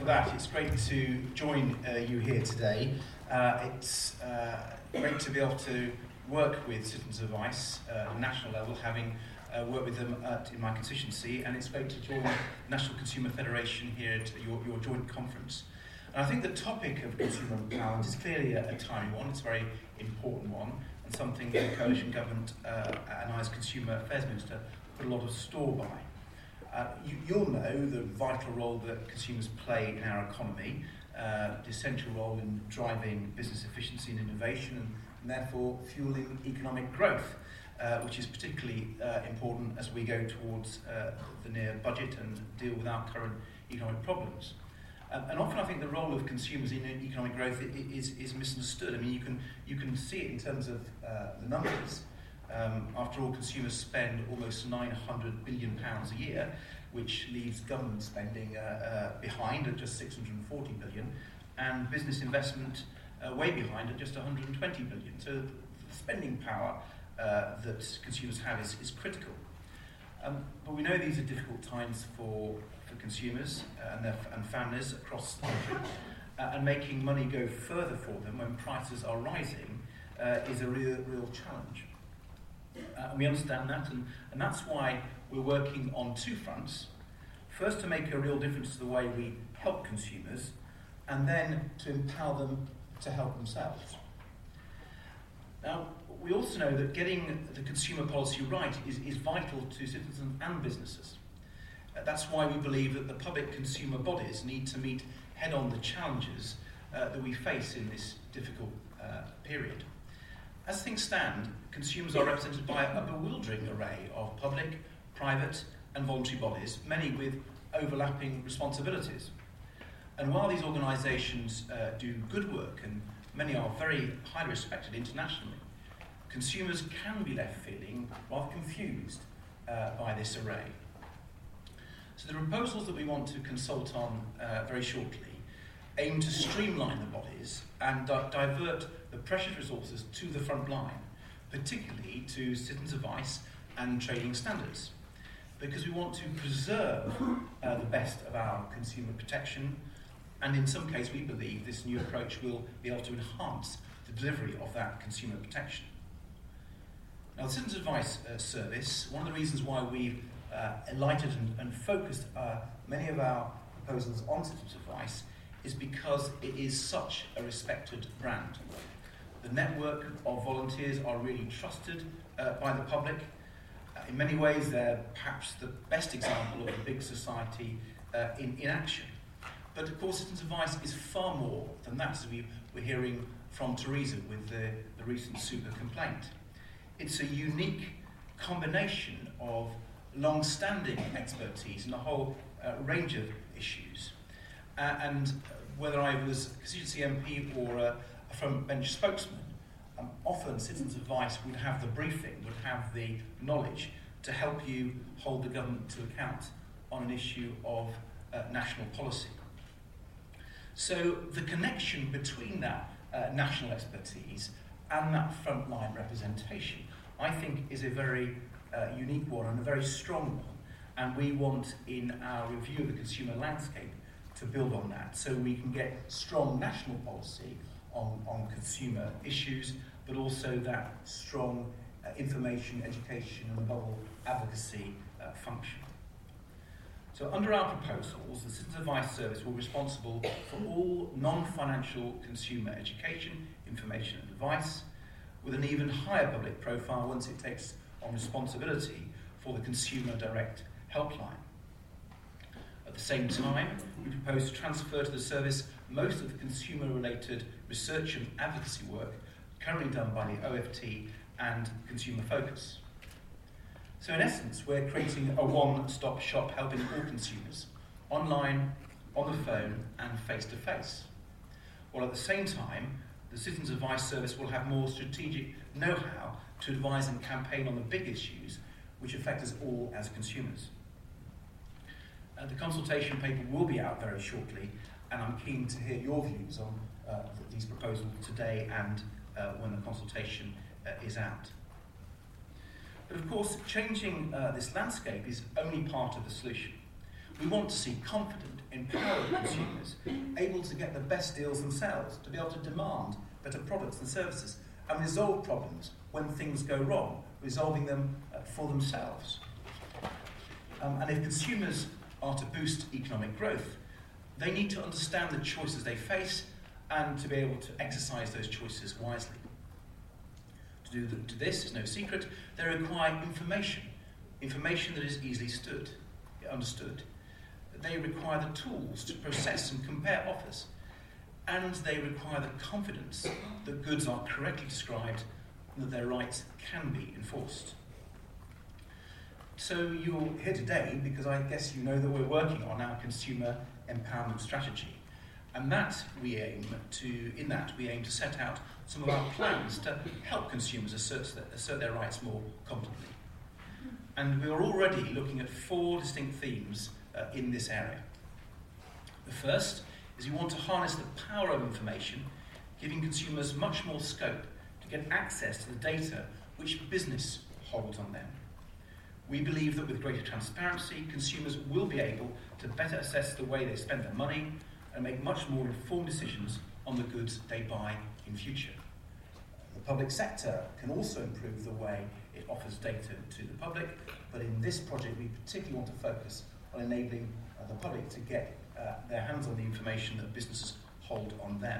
that, it's great to join you here today. It's great to be able to work with Citizens Advice at a national level, having worked with them in my constituency, and it's great to join the National Consumer Federation here at your joint conference. And I think the topic of consumer empowerment is clearly a timely one. It's a very important one, and something that the coalition government and I as Consumer Affairs Minister put a lot of store by. You'll know the vital role that consumers play in our economy, the essential role in driving business efficiency and innovation, and therefore fueling economic growth, which is particularly important as we go towards the near budget and deal with our current economic problems. And often I think the role of consumers in economic growth is misunderstood. I mean, you can see it in terms of the numbers. After all, consumers spend almost £900 billion a year, which leaves government spending behind at just £640 billion, and business investment way behind at just £120 billion. So the spending power that consumers have is critical. But we know these are difficult times for consumers and families across the country, and making money go further for them when prices are rising is a real challenge. We understand that, and that's why we're working on two fronts. First, to make a real difference to the way we help consumers, and then to empower them to help themselves. Now, we also know that getting the consumer policy right is vital to citizens and businesses. That's why we believe that the public consumer bodies need to meet head-on the challenges that we face in this difficult period. As things stand, consumers are represented by a bewildering array of public, private and voluntary bodies, many with overlapping responsibilities. And while these organisations do good work, and many are very highly respected internationally, consumers can be left feeling rather confused by this array. So the proposals that we want to consult on very shortly aim to streamline the bodies and divert the precious resources to the front line, particularly to Citizens Advice and trading standards, because we want to preserve the best of our consumer protection, and in some cases we believe this new approach will be able to enhance the delivery of that consumer protection. Now, the Citizens Advice Service, one of the reasons why we've enlightened and focused many of our proposals on Citizens Advice is because it is such a respected brand. The network of volunteers are really trusted by the public. In many ways, they're perhaps the best example of a big society in action. But of course, Citizens Advice is far more than that, as we're hearing from Teresa with the recent super complaint. It's a unique combination of long-standing expertise in a whole range of issues. And whether I was a constituency MP or a front bench spokesman, often Citizens Advice would have the briefing, would have the knowledge to help you hold the government to account on an issue of national policy. So the connection between that national expertise and that frontline representation, I think, is a very unique one and a very strong one. And we want, in our review of the consumer landscape, to build on that so we can get strong national policy on consumer issues, but also that strong information, education, and above all, advocacy function. So under our proposals, the Citizens Advice Service will be responsible for all non-financial consumer education, information and advice, with an even higher public profile once it takes on responsibility for the Consumer Direct Helpline. At the same time, we propose to transfer to the service most of the consumer-related research and advocacy work currently done by the OFT and Consumer Focus. So in essence, we're creating a one-stop shop helping all consumers, online, on the phone and face-to-face. While at the same time, the Citizens Advice Service will have more strategic know-how to advise and campaign on the big issues which affect us all as consumers. The consultation paper will be out very shortly, and I'm keen to hear your views on these proposals today and when the consultation is out. But of course, changing this landscape is only part of the solution. We want to see confident, empowered consumers able to get the best deals themselves, to be able to demand better products and services, and resolve problems when things go wrong, resolving them for themselves. And if consumers are to boost economic growth, they need to understand the choices they face and to be able to exercise those choices wisely. To do this, is no secret, they require information that is easily understood. They require the tools to process and compare offers, and they require the confidence that goods are correctly described and that their rights can be enforced. So you're here today because I guess you know that we're working on our consumer empowerment strategy, and we aim to set out some of our plans to help consumers assert their rights more confidently. And we are already looking at 4 distinct themes in this area. The first is we want to harness the power of information, giving consumers much more scope to get access to the data which business holds on them. We believe that with greater transparency, consumers will be able to better assess the way they spend their money and make much more informed decisions on the goods they buy in future. The public sector can also improve the way it offers data to the public, but in this project we particularly want to focus on enabling the public to get their hands on the information that businesses hold on them.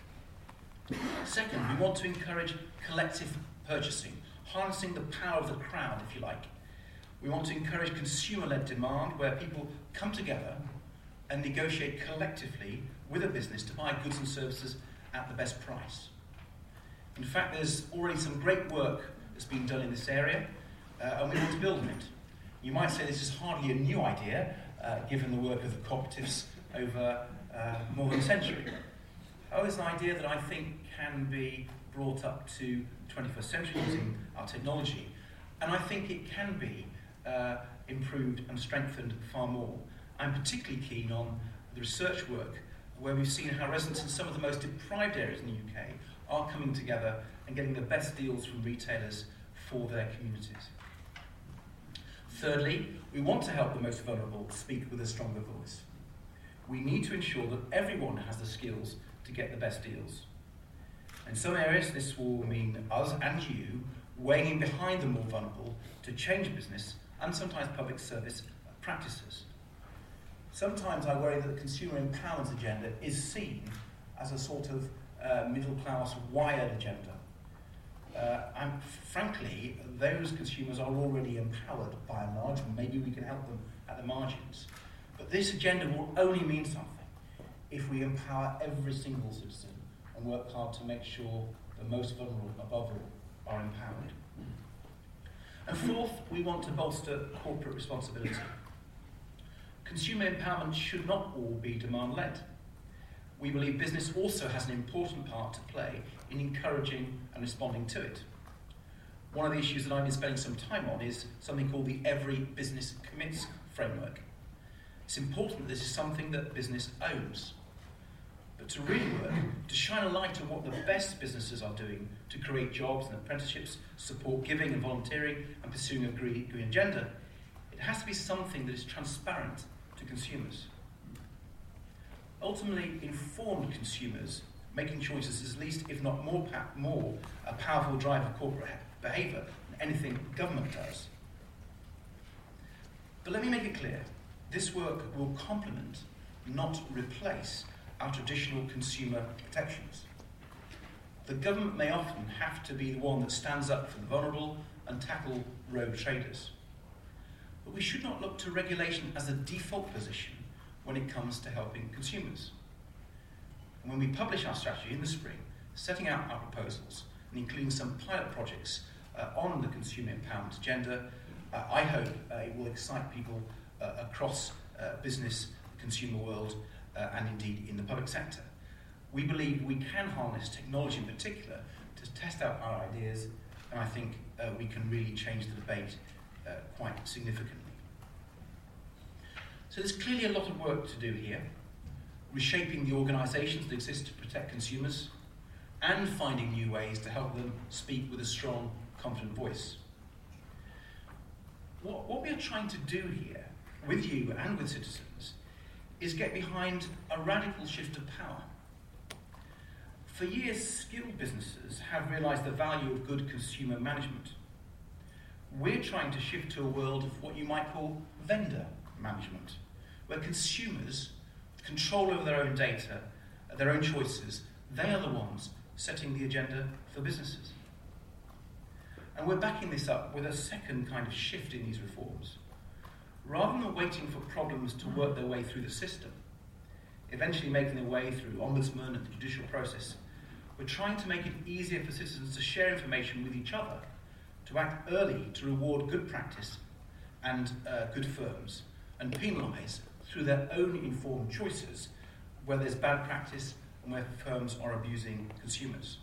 Second, we want to encourage collective purchasing, harnessing the power of the crowd, if you like. We want to encourage consumer-led demand where people come together and negotiate collectively with a business to buy goods and services at the best price. In fact, there's already some great work that's been done in this area, and we want to build on it. You might say this is hardly a new idea, given the work of the cooperatives over more than a century. However, it's an idea that I think can be brought up to the 21st century using our technology, and I think it can be improved and strengthened far more. I'm particularly keen on the research work where we've seen how residents in some of the most deprived areas in the UK are coming together and getting the best deals from retailers for their communities. Thirdly, we want to help the most vulnerable speak with a stronger voice. We need to ensure that everyone has the skills to get the best deals. In some areas, this will mean us and you weighing in behind the more vulnerable to change business and sometimes public service practices. Sometimes I worry that the consumer empowerment agenda is seen as a sort of middle-class wired agenda. And frankly, those consumers are already empowered by and large, and maybe we can help them at the margins. But this agenda will only mean something if we empower every single citizen and work hard to make sure the most vulnerable, above all, are empowered. And fourth, we want to bolster corporate responsibility. Consumer empowerment should not all be demand-led. We believe business also has an important part to play in encouraging and responding to it. One of the issues that I've been spending some time on is something called the Every Business Commits framework. It's important that this is something that business owns. But to really work, to shine a light on what the best businesses are doing to create jobs and apprenticeships, support giving and volunteering, and pursuing a green agenda, it has to be something that is transparent to consumers. Ultimately, informed consumers making choices is least, if not more, a powerful driver of corporate behaviour than anything government does. But let me make it clear, this work will complement, not replace, our traditional consumer protections. The government may often have to be the one that stands up for the vulnerable and tackle rogue traders. But we should not look to regulation as a default position when it comes to helping consumers. And when we publish our strategy in the spring, setting out our proposals and including some pilot projects on the consumer empowerment agenda, I hope it will excite people across business, the consumer world, and indeed in the public sector. We believe we can harness technology in particular to test out our ideas, and I think we can really change the debate quite significantly. So there's clearly a lot of work to do here, reshaping the organisations that exist to protect consumers, and finding new ways to help them speak with a strong, confident voice. What we are trying to do here with you and with citizens, is get behind a radical shift of power. For years, skilled businesses have realised the value of good consumer management. We're trying to shift to a world of what you might call vendor management, where consumers, with control over their own data, their own choices, they are the ones setting the agenda for businesses. And we're backing this up with a second kind of shift in these reforms. Rather than waiting for problems to work their way through the system, eventually making their way through ombudsman and the judicial process, we're trying to make it easier for citizens to share information with each other, to act early to reward good practice and good firms, and penalise through their own informed choices where there's bad practice and where firms are abusing consumers.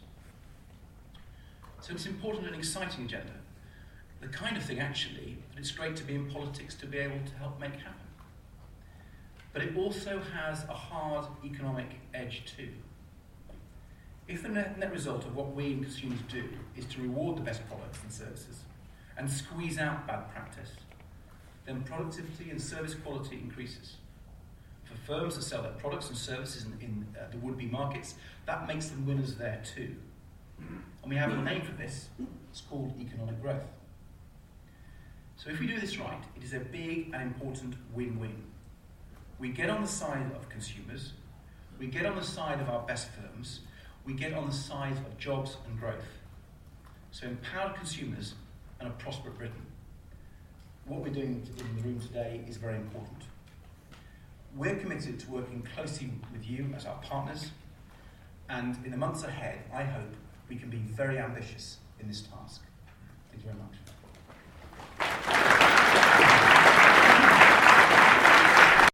So it's an important and exciting agenda. The kind of thing, actually, that it's great to be in politics to be able to help make happen. But it also has a hard economic edge too. If the net result of what we and consumers do is to reward the best products and services and squeeze out bad practice, then productivity and service quality increases. For firms that sell their products and services in the would-be markets, that makes them winners there too. And we have a name for this. It's called economic growth. So if we do this right, it is a big and important win-win. We get on the side of consumers, we get on the side of our best firms, we get on the side of jobs and growth. So empowered consumers and a prosperous Britain. What we're doing in the room today is very important. We're committed to working closely with you as our partners, and in the months ahead, I hope we can be very ambitious in this task. Thank you very much.